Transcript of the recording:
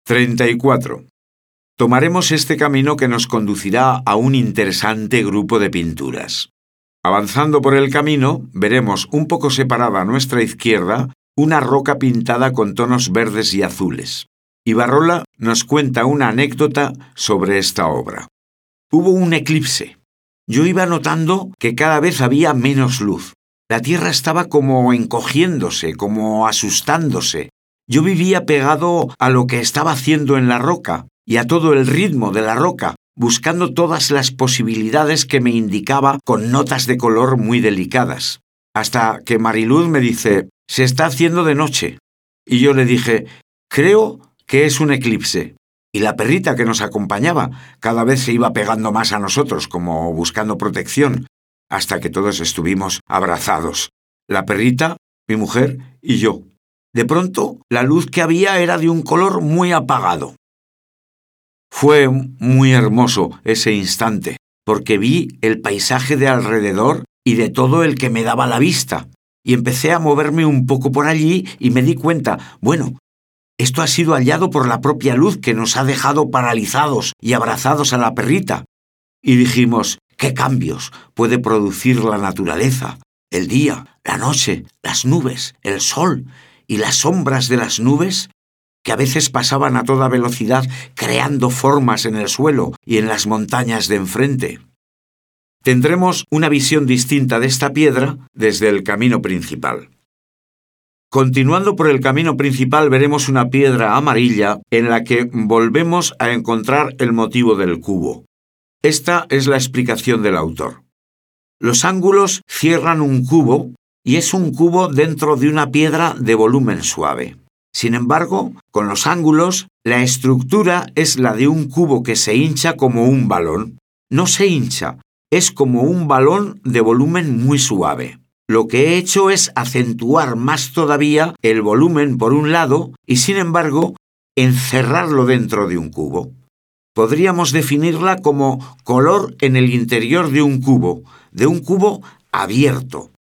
34. Tomaremos este camino que nos conducirá a un interesante grupo de pinturas. Avanzando por el camino, veremos un poco separada a nuestra izquierda una roca pintada con tonos verdes y azules. Ibarrola nos cuenta una anécdota sobre esta obra. Hubo un eclipse. Yo iba notando que cada vez había menos luz. La tierra estaba como encogiéndose, como asustándose. Yo vivía pegado a lo que estaba haciendo en la roca y a todo el ritmo de la roca, buscando todas las posibilidades que me indicaba con notas de color muy delicadas. Hasta que Mariluz me dice, «Se está haciendo de noche». Y yo le dije, «Creo que es un eclipse». Y la perrita que nos acompañaba cada vez se iba pegando más a nosotros, como buscando protección, hasta que todos estuvimos abrazados. La perrita, mi mujer y yo. De pronto, la luz que había era de un color muy apagado. Fue muy hermoso ese instante, porque vi el paisaje de alrededor y de todo el que me daba la vista, y empecé a moverme un poco por allí y me di cuenta, bueno, esto ha sido hallado por la propia luz que nos ha dejado paralizados y abrazados a la perrita. Y dijimos, ¿qué cambios puede producir la naturaleza? El día, la noche, las nubes, el sol y las sombras de las nubes, que a veces pasaban a toda velocidad creando formas en el suelo y en las montañas de enfrente. Tendremos una visión distinta de esta piedra desde el camino principal. Continuando por el camino principal veremos una piedra amarilla en la que volvemos a encontrar el motivo del cubo. Esta es la explicación del autor. Los ángulos cierran un cubo y es un cubo dentro de una piedra de volumen suave. Sin embargo, con los ángulos, la estructura es la de un cubo que se hincha como un balón. No se hincha, es como un balón de volumen muy suave. Lo que he hecho es acentuar más todavía el volumen por un lado y, sin embargo, encerrarlo dentro de un cubo. Podríamos definirla como color en el interior de un cubo abierto,